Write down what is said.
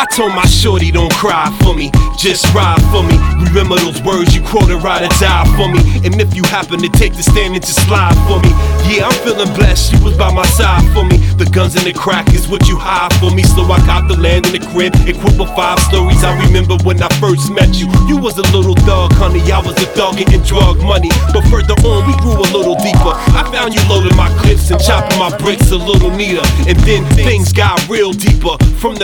I told my shorty don't cry for me, just ride for me. Remember those words you quoted, ride or die for me. And if you happen to take the stand and just slide for me, yeah, I'm feeling blessed, you was by my side for me. The guns and the crack is what you hide for me. So I got the land in the crib, equipped with 5 stories. I remember when I first met you, you was a little thug, honey. I was a thug getting drug money. But further on, we grew a little deeper. I found you loading my clips and chopping my bricks a little neater. And then things got real deeper. From the